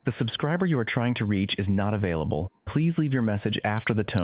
The subscriber you are trying to reach is not available. Please leave your message after the tone.